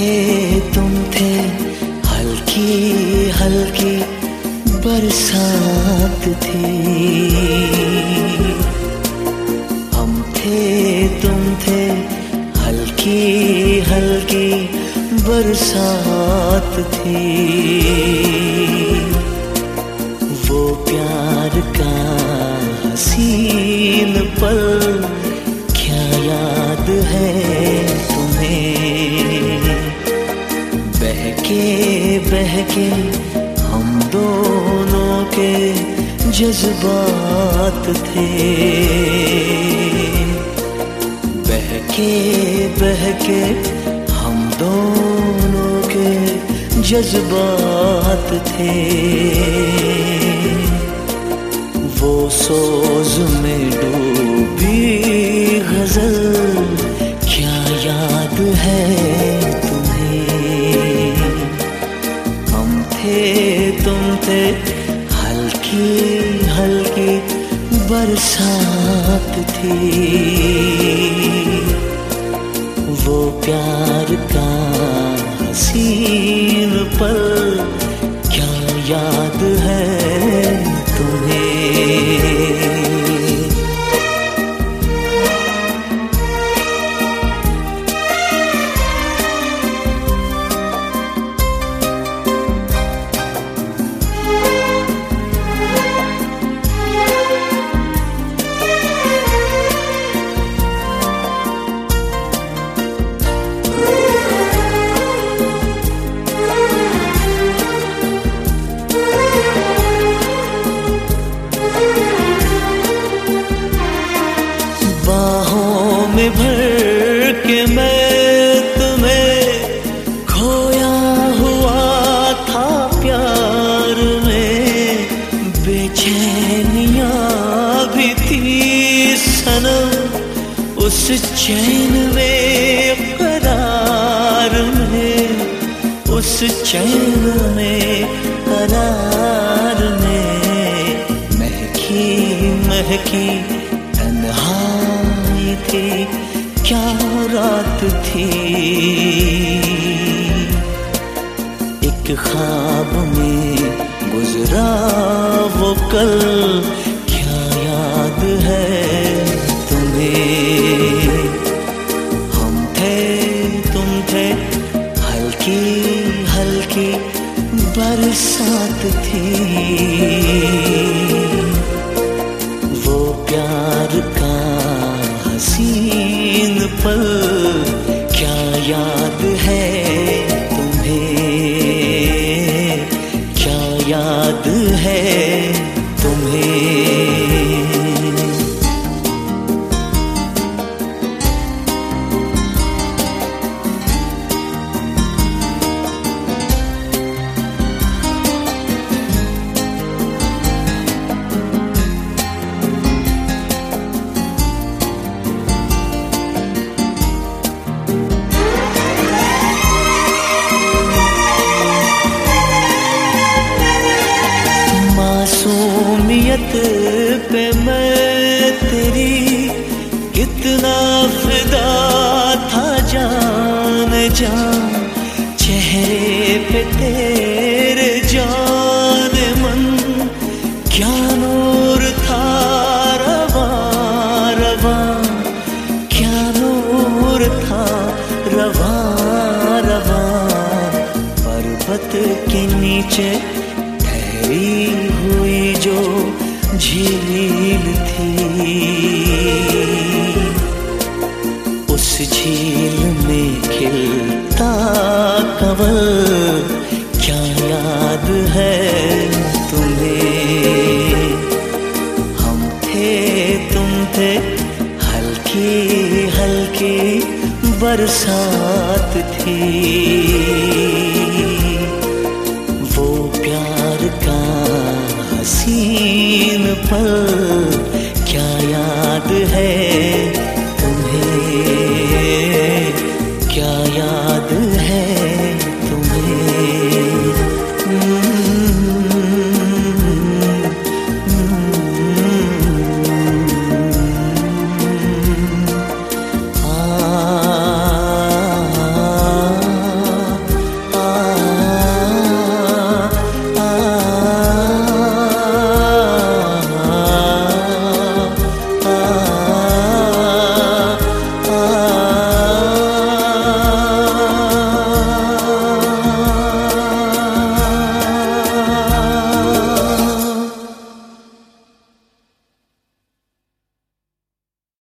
तुम थे, हल्की हल्की बरसात थी। हम थे तुम थे, हल्की हल्की बरसात थी। वो प्यार का हसीन पल क्या याद है तुम्हें? बहके बहके हम दोनों के जज्बात थे। बहके बहके हम दोनों के जज्बात थे। वो सोज में डूबी गजल क्या याद है तुम्हें? हम थे तुम थे, हल्की हल्की बरसात थी। वो प्यार का हसीन पल क्या याद है तुम्हें? बाहों में भर के मैं तुम्हें खोया हुआ था प्यार में। बेचैनियां भी थी सनम उस चैन में, करार में, उस चैन में, करार में। महकी महकी तन्हाई थी, क्या रात थी। एक ख्वाब में गुजरा वो कल क्या याद है तुम्हें? हम थे तुम थे, हल्की हल्की बरसात थी। वो प्यार का हसीन पल क्या याद है तुम्हें? क्या याद है तुम्हें? मासूमियत पे मैं तेरी कितना फिदा था जान जान। चेहरे पे तेरे जान मन क्या नूर था रवा रवा, क्या नूर था रवा रवा। पर्वत के नीचे हुई जो झील थी, उस झील में खिलता कंवल क्या याद है तुम्हें? हम थे तुम थे, हल्की हल्की बरसात थी। वो प्यार का हसीन पल क्या याद है